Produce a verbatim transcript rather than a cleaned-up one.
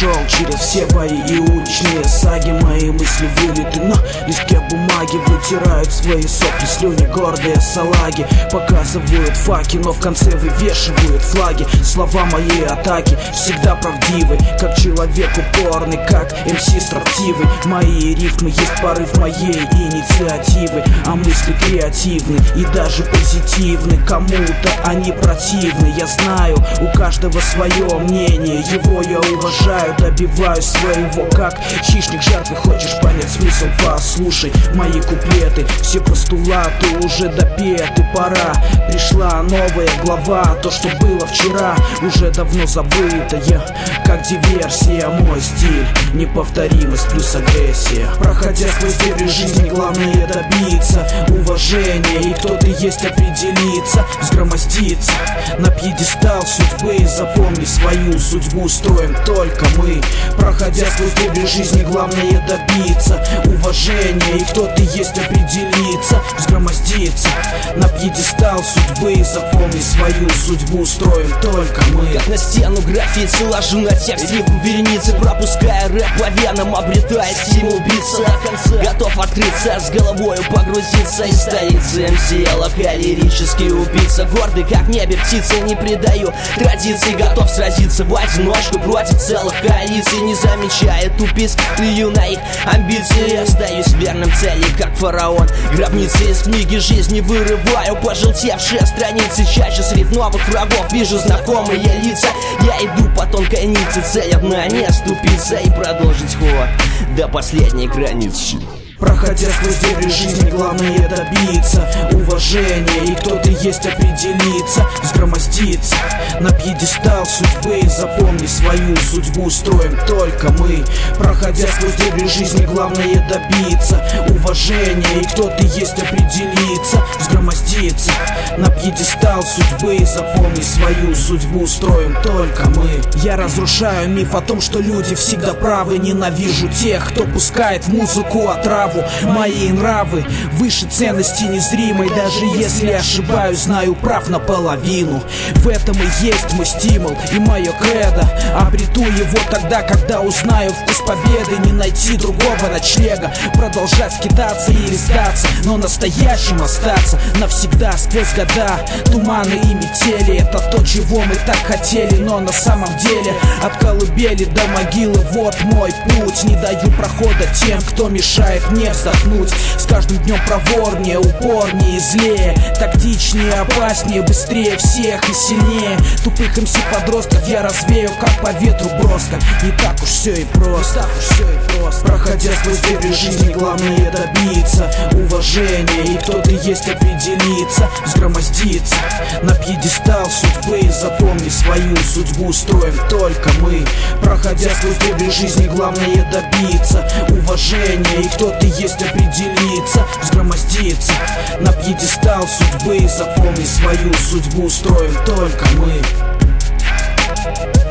прошел через все бои и уличные саги. Мои мысли вылиты на листке бумаги, вытирают свои сопли, слюни гордые салаги. Показывают факи, но в конце вывешивают флаги. Слова моей атаки всегда правдивы, как человек упорный, как эм си строптивый. Мои рифмы есть порыв моей инициативы, а мысли креативны и даже позитивны. Кому-то они противны, я знаю, у каждого свое мнение. Его я уважаю, добиваюсь своего, как хищник жертвы. Хочешь понять смысл? Послушай мои куплеты, все постулаты уже допеты. Пора, пришла новая глава, то, что было вчера, уже давно забытое, как диверсия. Мой стиль, неповторимость плюс агрессия. Проходя сквозь дебри жизни, главное добиться уважения. И кто ты есть, определиться, взгромоздиться на пьедестал судьбы. Запомни, свою судьбу строим только мы. Проходя сквозь дебри жизни, главное добиться уважения. И кто ты есть, определиться, взгромоздиться на пьедестал судьбы. Запомни, свою судьбу строим только мы. Как на стену граффити ложу на текст рифм вереницы, пропуская рэп по венам, обретая стимул биться до конца. Готов открыться, с головою погрузиться и столицы эм си лока лирический убийца. Гордый как небе птица, не предаю традиции, готов сразиться в одиночку против целых коалиций. Не замечая тупиц, плюю на их амбиции, остаюсь верным цели, как фараон. Гробницы из книги жизни вырываю пожелтевшие страницы. Чаще среди новых врагов вижу знакомые лица. Я иду по тонкой нити, цель одна — не оступиться и продолжить ход до последней границы. Проходя сквозь дебри жизни, главное добиться уважения. И кто ты есть, определиться, взгромоздиться на пьедестал судьбы. Запомни, свою судьбу строим только мы. Проходя сквозь дебри жизни, главное добиться уважения. И кто ты есть, определиться, взгромоздиться на пьедестал судьбы. Запомни, свою судьбу строим только мы. Я разрушаю миф о том, что люди всегда правы. Ненавижу тех, кто пускает в музыку отраву. Мои нравы выше ценности незримой. Даже если ошибаюсь, знаю прав наполовину. В этом и есть мой стимул и мое кредо. Обрету его тогда, когда узнаю вкус победы. Не найти другого ночлега, продолжать скитаться или сдаться, но настоящим остаться навсегда. Сквозь года, туманы и метели, это то, чего мы так хотели. Но на самом деле от колыбели до могилы вот мой путь. Не даю прохода тем, кто мешает мне вздохнуть. С каждым днем проворнее, упорнее и злее, тактичнее, опаснее, быстрее всех и сильнее. Тупых эм си подростков я развею, как по ветру броска. Не так уж все и просто, так уж все и просто. Проходя сквозь дебри жизни, главное добиться уважения. И кто ты есть, определиться, взгромоздиться на пьедестал судьбы. Запомни, свою судьбу строим только мы. Проходя сквозь дебри жизни, главное добиться уважения. И кто ты есть, определиться, взгромоздиться на пьедестал судьбы. Запомни, свою судьбу строим только мы.